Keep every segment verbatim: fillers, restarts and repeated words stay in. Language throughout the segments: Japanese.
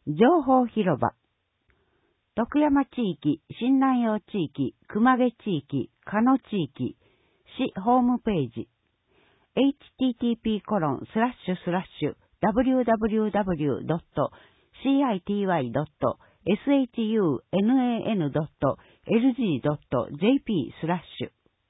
情報広場。徳山地域、新南陽地域、熊毛地域、鹿野地域、市ホームページ。エイチティーティーピーコロンスラッシュスラッシュダブリューダブリューダブリュードットシーアイティーワイドットエスエイチユーエヌエーエヌドットエルジードットジェーピースラッシュ。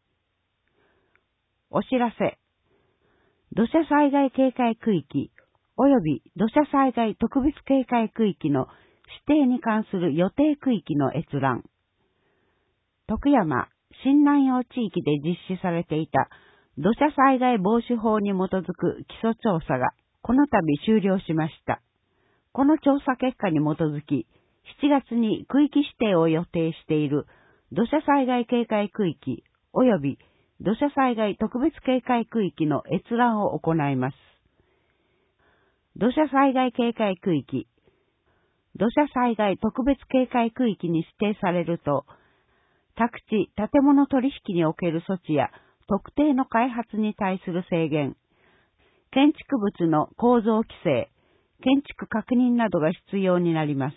お知らせ。土砂災害警戒区域及び土砂災害特別警戒区域の指定に関する予定区域の閲覧。徳山、新南陽地域で実施されていた土砂災害防止法に基づく基礎調査がこの度終了しました。この調査結果に基づき、しちがつに区域指定を予定している土砂災害警戒区域及び土砂災害特別警戒区域の閲覧を行います。土砂災害警戒区域、土砂災害特別警戒区域に指定されると、宅地・建物取引における措置や特定の開発に対する制限、建築物の構造規制、建築確認などが必要になります。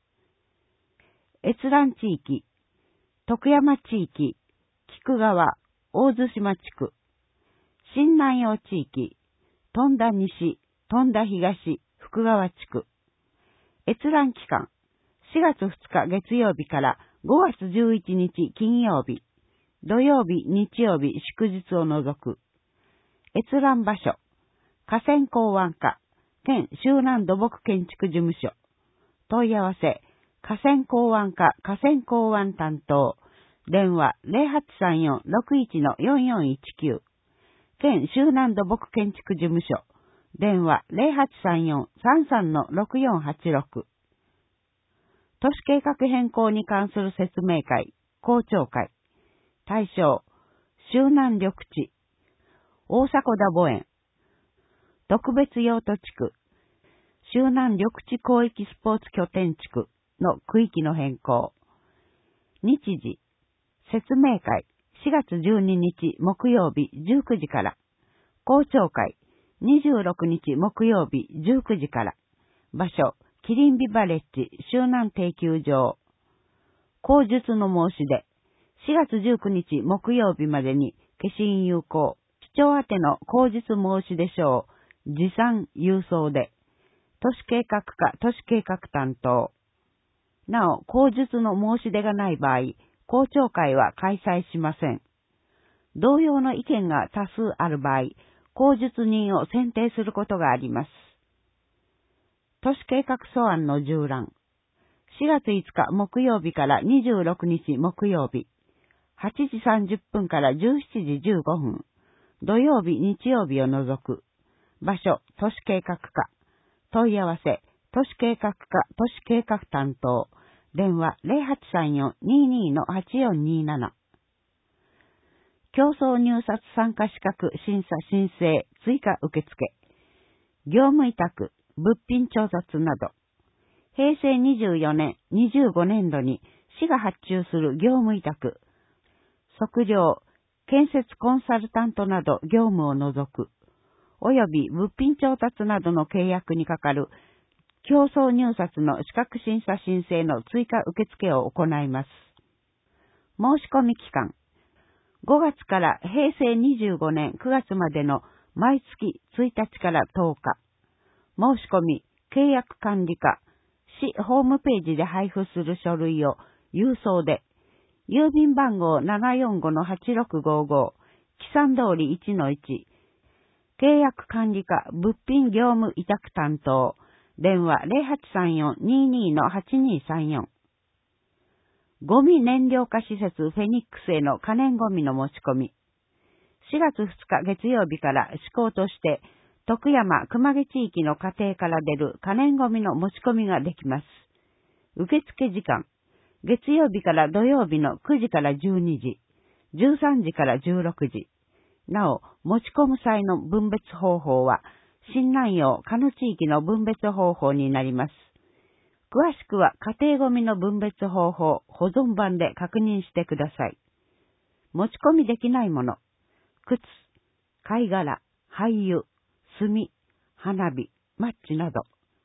閲覧地域、徳山地域、菊川、大津島地区、新南陽地域、富田西、富田東、福川地区。閲覧期間、しがつふつか月曜日からごがつじゅういちにち金曜日、土曜日、日曜日、祝日を除く。閲覧場所、河川港湾課、県周南土木建築事務所。問い合わせ、河川港湾課河川港湾担当。電話 ゼロはちさんよん ろくいち よんよんいちきゅう。県周南土木建築事務所。電話 ゼロはちさんよん さんさん ろくよんはちろく。都市計画変更に関する説明会、公聴会。対象、周南緑地、大迫田墓園、特別用途地区、周南緑地広域スポーツ拠点地区の区域の変更。日時、説明会、しがつじゅうににち木曜日じゅうくじから。公聴会、にじゅうろくにち木曜日じゅうくじから。場所、キリンビバレッジ周南定休場。口述の申し出。しがつじゅうくにち木曜日までに消印有効。市長宛ての口述申し出書を持参郵送で。都市計画課都市計画担当。なお、口述の申し出がない場合、公聴会は開催しません。同様の意見が多数ある場合、口述人を選定することがあります。都市計画素案の縦覧。しがついつか木曜日からにじゅうろくにち木曜日。はちじさんじゅっぷんからじゅうしちじじゅうごふん。土曜日、日曜日を除く。場所、都市計画課。問い合わせ、都市計画課都市計画担当。電話 ゼロはちさんよん にーにー はちよんにーなな。競争入札参加資格審査申請追加受付。業務委託、物品調達など。へいせいにじゅうよねん、にじゅうごねんどに市が発注する業務委託。測量、建設コンサルタントなど業務を除く。および物品調達などの契約にかかる競争入札の資格審査申請の追加受付を行います。申し込み期間。ごがつからへいせいにじゅうごねんくがつまでの毎月ついたちからとおか。申し込み、契約管理課、市ホームページで配布する書類を郵送で、郵便番号 ななよんごのはちろくごご、木山通り いちのいち、契約管理課物品業務委託担当、電話 ゼロはちさんよん にーにー はちにーさんよん。ゴミ燃料化施設フェニックスへの可燃ゴミの持ち込み。しがつふつか月曜日から施行として、徳山熊毛地域の家庭から出る可燃ゴミの持ち込みができます。受付時間。月曜日から土曜日のくじからじゅうにじ、じゅうさんじからじゅうろくじ。なお、持ち込む際の分別方法は、新南陽鹿野地域の分別方法になります。詳しくは家庭ゴミの分別方法、保存版で確認してください。持ち込みできないもの。靴、貝殻、廃油、炭、花火、マッチなど。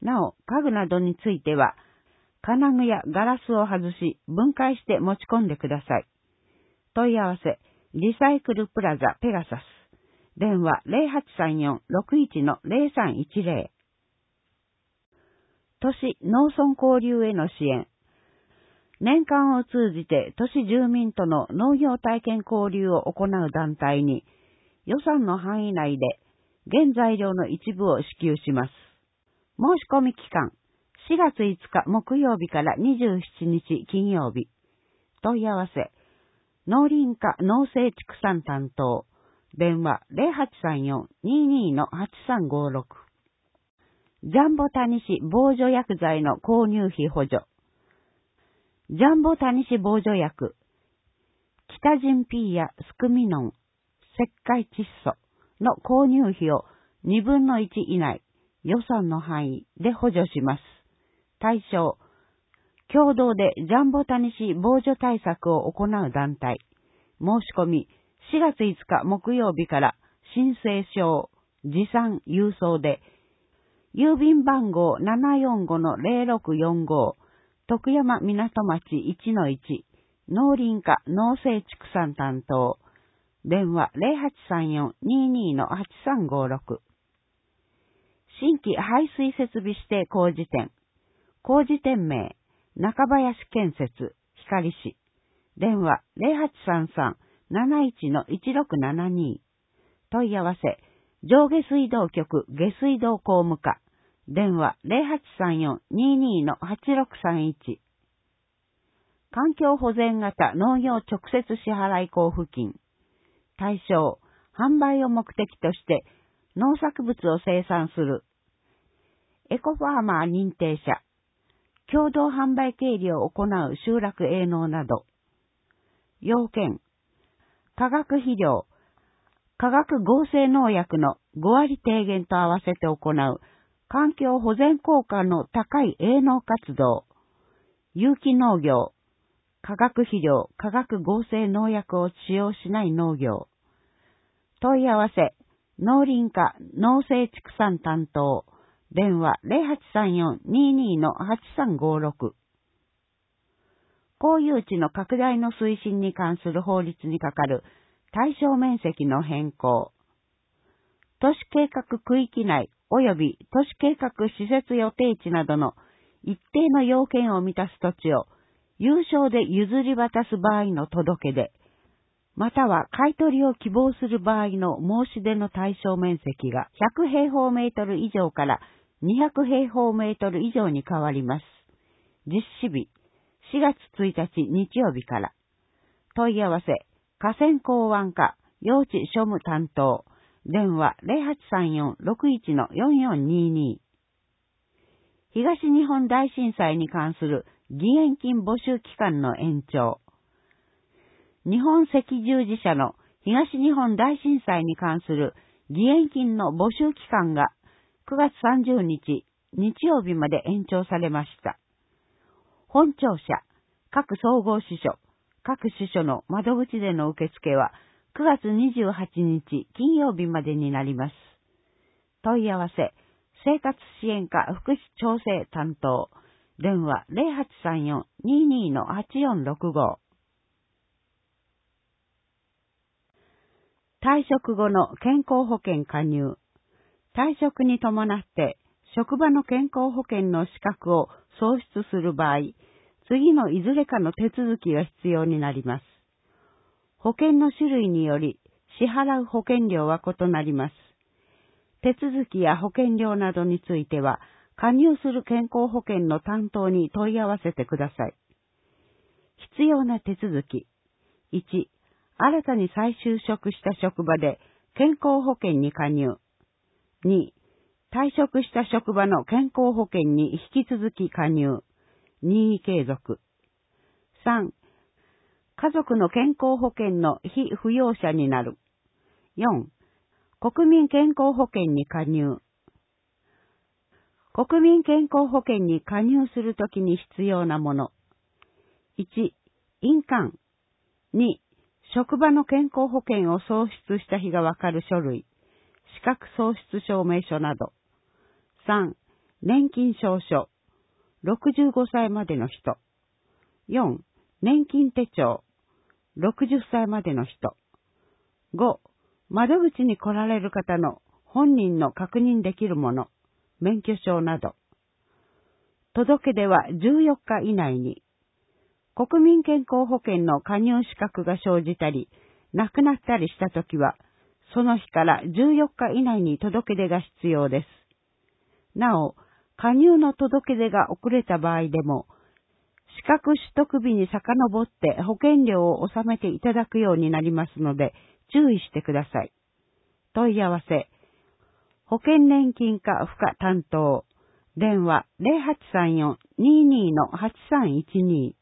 なお、家具などについては、金具やガラスを外し、分解して持ち込んでください。問い合わせ、リサイクルプラザペガサス。電話 ゼロはちさんよん ろくいち ゼロさんいちゼロ。都市農村交流への支援。年間を通じて都市住民との農業体験交流を行う団体に予算の範囲内で原材料の一部を支給します。申し込み期間、しがついつか木曜日からにじゅうしちにち金曜日。問い合わせ、農林課農政畜産担当。電話 ゼロはちさんよん にーにー はちさんごろく。ジャンボタニシ防除薬剤の購入費補助。ジャンボタニシ防除薬。キタジン P やスクミノン、石灰窒素の購入費をにぶんのいち以内、予算の範囲で補助します。対象、共同でジャンボタニシ防除対策を行う団体。申し込み、しがついつか木曜日から申請書、持参郵送で、郵便番号 ななよんごのゼロろくよんご、徳山港町 いちのいち、農林課農政畜産担当。電話 ゼロはちさんよん にーにー はちさんごろく。新規排水設備指定工事店。工事店名、中林建設、光市。電話 ゼロはちさんさん なないち いちろくななに。問い合わせ、上下水道局下水道工務課。電話 ゼロはちさんよん にーにー はちろくさんいち。環境保全型農業直接支払い交付金。対象、販売を目的として農作物を生産する。エコファーマー認定者。共同販売経理を行う集落営農など。要件。化学肥料、化学合成農薬のごわり低減と合わせて行う環境保全効果の高い営農活動。有機農業。化学肥料、化学合成農薬を使用しない農業。問い合わせ、農林課農政畜産担当。電話 ゼロはちさんよん にーにー はちさんごろく。公有地の拡大の推進に関する法律に係る対象面積の変更。都市計画区域内及び都市計画施設予定地などの一定の要件を満たす土地を有償で譲り渡す場合の届け出、または買取を希望する場合の申し出の対象面積がひゃくへいほうメートル以上からにひゃくへいほうメートル以上に変わります。実施日、しがつついたち日曜日から。問い合わせ、河川港湾課、用地庶務担当。電話 ゼロはちさんよん ろくいち よんよんにーにー。東日本大震災に関する義援金募集期間の延長。日本赤十字社の東日本大震災に関する義援金の募集期間がくがつさんじゅうにち日曜日まで延長されました。本庁舎、各総合支所、各支所の窓口での受付はくがつにじゅうはちにち金曜日までになります。問い合わせ、生活支援課福祉調整担当。電話 ゼロはちさんよん にーにー はちよんろくご。退職後の健康保険加入。退職に伴って職場の健康保険の資格を創出する場合、次のいずれかの手続きが必要になります。保険の種類により支払う保険料は異なります。手続きや保険料などについては、加入する健康保険の担当に問い合わせてください。必要な手続き。いち、新たに再就職した職場で健康保険に加入。に、退職した職場の健康保険に引き続き加入。任意継続。さん、家族の健康保険の被扶養者になる。よん、国民健康保険に加入。国民健康保険に加入するときに必要なもの。いち、印鑑。に、職場の健康保険を創出した日がわかる書類、資格創出証明書など。さん、 年金証書、ろくじゅうごさいまでの人。よん、年金手帳、ろくじゅっさいまでの人。ご、窓口に来られる方の本人の確認できるもの、免許証など。届け出はじゅうよっか以内に。国民健康保険の加入資格が生じたり、亡くなったりしたときは、その日からじゅうよっか以内に届け出が必要です。なお、加入の届け出が遅れた場合でも、資格取得日に遡って保険料を納めていただくようになりますので、注意してください。問い合わせ、保険年金課付加担当、電話 ゼロはちさんよん にーにー のはちさんいちに。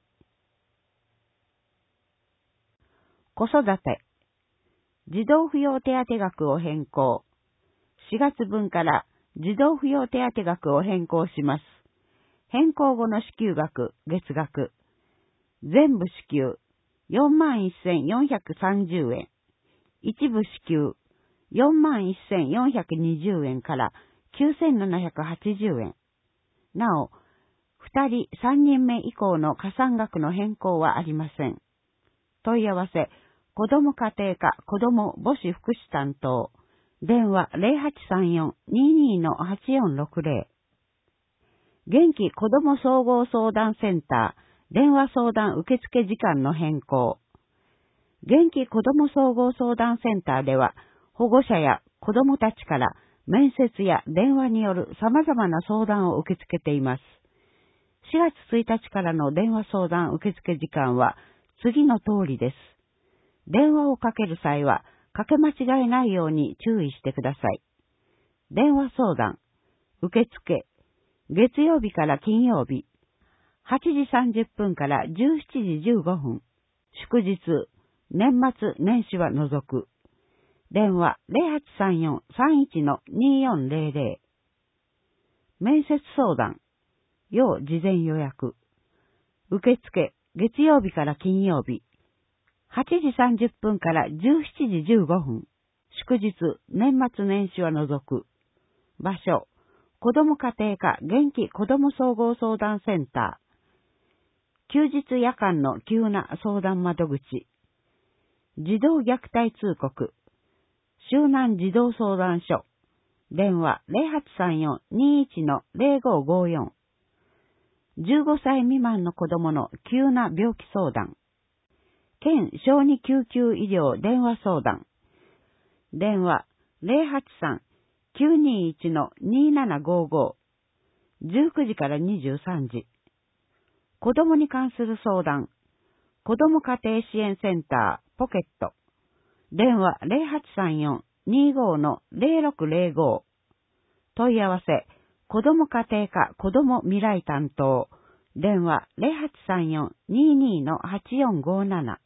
子育て、児童扶養手当額を変更。しがつぶんから児童扶養手当額を変更します。変更後の支給額、月額。全部支給、よんまんせんよんひゃくさんじゅうえん。一部支給、よんまんせんよんひゃくにじゅうえんからきゅうせんななひゃくはちじゅうえん。なお、ふたりさんにんめ以降の加算額の変更はありません。問い合わせ、子ども家庭課子ども母子福祉担当。電話 ゼロはちさんよん にーにー のはちよんろくぜろ。元気子ども総合相談センター、電話相談受付時間の変更。元気子ども総合相談センターでは、保護者や子どもたちから面接や電話による様々な相談を受け付けています。しがつついたちからの電話相談受付時間は次の通りです。電話をかける際は、かけ間違えないように注意してください。電話相談、受付、月曜日から金曜日、はちじさんじゅっぷんからじゅうしちじじゅうごふん、祝日、年末年始は除く。電話 ゼロはちさんよん さんいち のにーよんぜろぜろ。面接相談、要事前予約。受付、月曜日から金曜日、はちじさんじゅっぷんからじゅうしちじじゅうごふん、祝日、年末年始は除く。場所、子ども家庭課元気子ども総合相談センター。休日夜間の急な相談窓口。児童虐待通告。周南児童相談所。電話 ゼロはちさんよん にーいち のぜろごごよん。じゅうごさい未満の子供の急な病気相談。県小児救急医療電話相談。電話 ゼロはちさん きゅうにーいち のにーななごご。じゅうくじからにじゅうさんじ。子供に関する相談。子供家庭支援センターポケット。電話 ゼロはちさんよん にーご のぜろろくぜろご。問い合わせ、子供家庭課子供未来担当。電話 ゼロはちさんよん にーにー のはちよんごなな。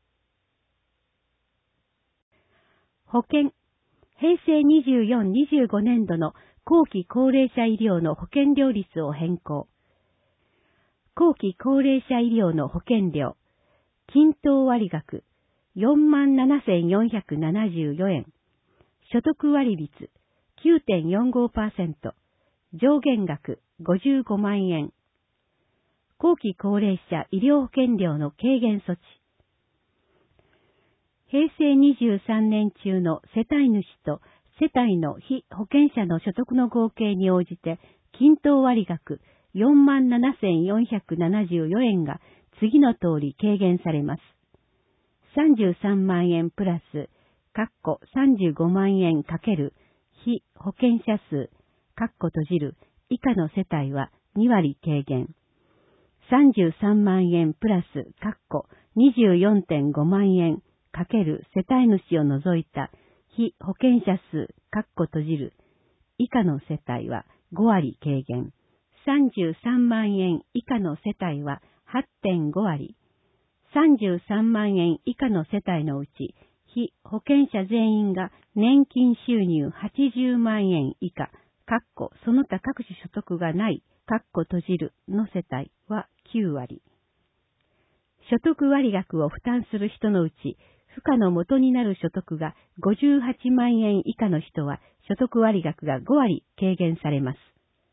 保険、平成にじゅうよん、にじゅうごねんどの後期高齢者医療の保険料率を変更。後期高齢者医療の保険料、均等割額 よんまんななせんよんひゃくななじゅうよえん。所得割率 きゅうてんよんごパーセント。上限額ごじゅうごまんえん。後期高齢者医療保険料の軽減措置。平成にじゅうさんねん中の世帯主と世帯の非保険者の所得の合計に応じて、均等割額よんまんななせんよんひゃくななじゅうよえんが次の通り軽減されます。さんじゅうさんまんえんプラス、かっこさんじゅうごまんえんかける非保険者数、かっこ閉じる以下の世帯はにわり軽減。さんじゅうさんまんえんプラス、かっこ にじゅうよんてんごまんえんかける世帯主を除いた非保険者数、かっこ閉じる以下の世帯はごわり軽減。さんじゅうさんまんえん以下の世帯は はってんごわり。さんじゅうさんまんえん以下の世帯のうち、非保険者全員が年金収入はちじゅうまんえん以下、かっこその他各種所得がない、かっこ閉じるの世帯はきゅうわり。所得割額を負担する人のうち、付加の元になる所得がごじゅうはちまんえん以下の人は、所得割額がごわり軽減されます。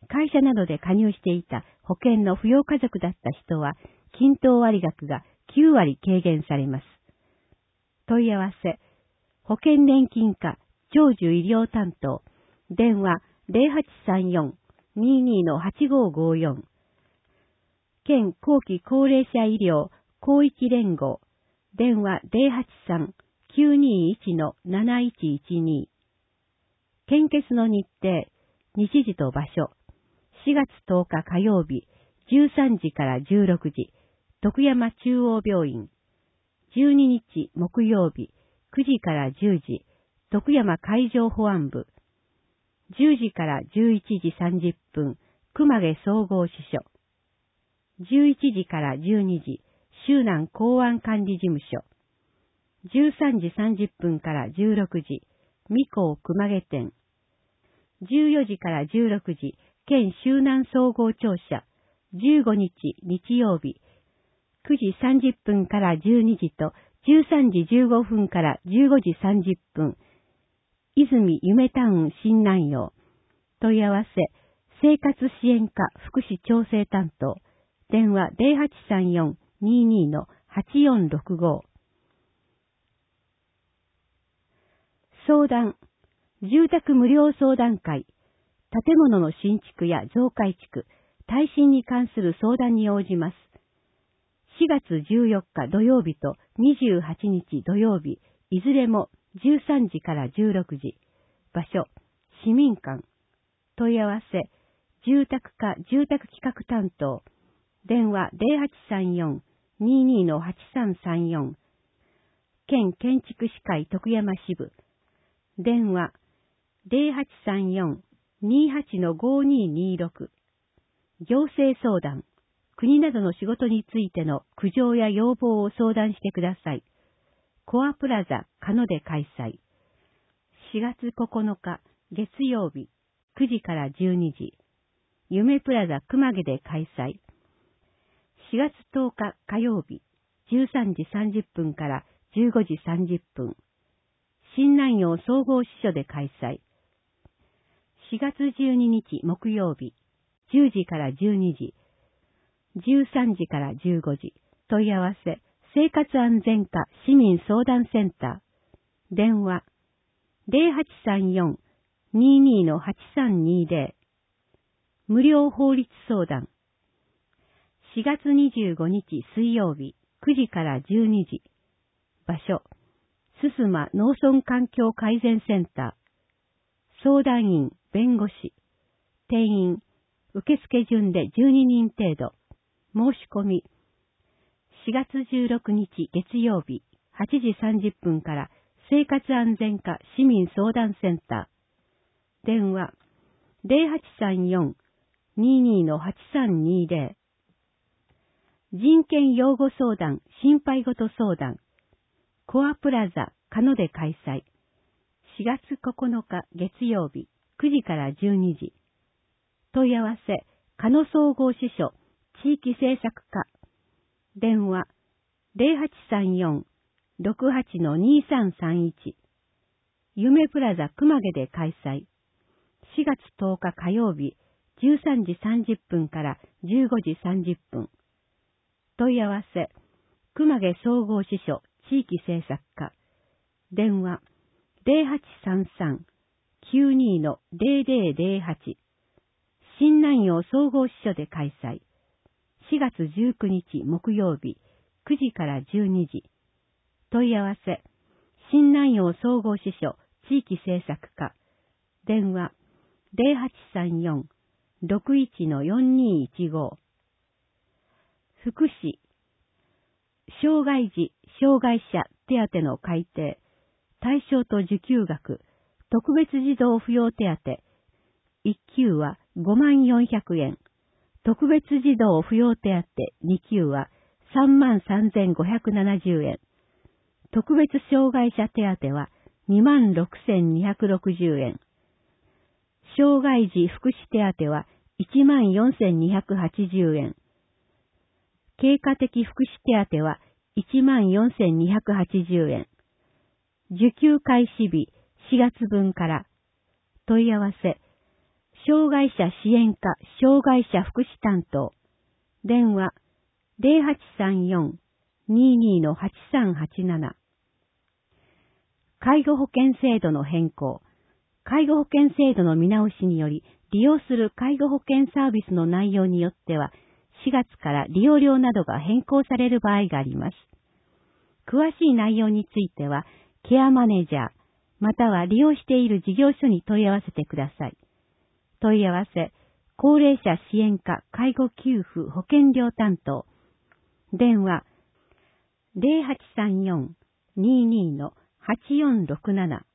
会社などで加入していた保険の扶養家族だった人は、均等割額がきゅうわり軽減されます。問い合わせ、保険年金課長寿医療担当、電話 ゼロはちさんよん にーにー はちごごよん、県後期高齢者医療広域連合、電話 ゼロはちさん きゅうにーいち なないちいちに、献血の日程、日時と場所、しがつとおか火曜日、じゅうさんじからじゅうろくじ、徳山中央病院、じゅうににち木曜日、くじからじゅうじ、徳山海上保安部、じゅうじからじゅういちじさんじゅっぷん、熊毛総合支所、じゅういちじからじゅうにじ、周南公安管理事務所、じゅうさんじさんじゅっぷんからじゅうろくじ、三甲熊毛店、じゅうよじからじゅうろくじ、県周南総合庁舎、じゅうごにち日曜日、くじさんじゅっぷんからじゅうにじとじゅうさんじじゅうごふんからじゅうごじさんじゅっぷん、泉夢タウン新南陽、問い合わせ、生活支援課福祉調整担当、電話 ゼロはちさんよん にーにー はちよんろくご。相談、住宅無料相談会、建物の新築や増改築、耐震に関する相談に応じます。しがつじゅうよっか土曜日とにじゅうはちにち土曜日、いずれもじゅうさんじからじゅうろくじ、場所、市民館、問い合わせ、住宅課住宅企画担当、電話 ゼロはちさんよん にーにー はちさんさんよん、県建築士会徳山支部、電話ゼロはちさんよん にーはち ごにーにーろく、行政相談、国などの仕事についての苦情や要望を相談してください。コアプラザ鹿野で開催。しがつここのか月曜日くじからじゅうにじ、夢プラザ熊毛で開催。しがつとおか火曜日じゅうさんじさんじゅっぷんからじゅうごじさんじゅっぷん、新南陽総合支所で開催。しがつじゅうににち木曜日じゅうじからじゅうにじ、じゅうさんじからじゅうごじ、問い合わせ、生活安全課市民相談センター、電話、ゼロはちさんよん にーにー はちさんにーぜろ、無料法律相談、しがつにじゅうごにち水曜日くじからじゅうにじ、場所、すすま農村環境改善センター、相談員、弁護士、定員、受付順でじゅうににん程度、申し込み、しがつじゅうろくにち月曜日はちじさんじゅっぷんから生活安全課市民相談センター、電話ゼロはちさんよん にーにー はちさんにーぜろ、人権擁護相談心配事相談、コアプラザ鹿野で開催。しがつここのか月曜日くじからじゅうにじ、問い合わせ、鹿野総合支所地域政策課、電話ゼロはちさんよん ろくはち にーさんさんいち、夢プラザ熊毛で開催。しがつとおか火曜日じゅうさんじさんじゅっぷんからじゅうごじさんじゅっぷん、問い合わせ、熊毛総合支所地域政策課、電話ゼロはちさんさん きゅうにー ゼロゼロゼロはち、新南陽総合支所で開催。しがつじゅうくにち木曜日くじからじゅうにじ、問い合わせ、新南陽総合支所地域政策課、電話ゼロはちさんよん ろくいち よんにーいちご、福祉、障害児・障害者手当の改定、対象と受給額、特別児童扶養手当、いっきゅうはごまんよんひゃくえん、特別児童扶養手当にきゅうはさんまんさんぜんごひゃくななじゅうえん、特別障害者手当はにまんろくせんにひゃくろくじゅうえん、障害児福祉手当はいちまんよんせんにひゃくはちじゅうえん、経過的福祉手当はいちまんよんせんにひゃくはちじゅうえん、受給開始日しがつぶんから、問い合わせ、 障害者支援課障害者福祉担当。電話 ゼロはちさんよん にーにーのはちさんはちなな。介護保険制度の変更。介護保険制度の見直しにより、利用する介護保険サービスの内容によっては、しがつから利用料などが変更される場合があります。詳しい内容については、ケアマネージャー、または利用している事業所に問い合わせてください。問い合わせ、高齢者支援課介護給付保険料担当。電話、ゼロはちさんよん にーにーのはちよんろくなな。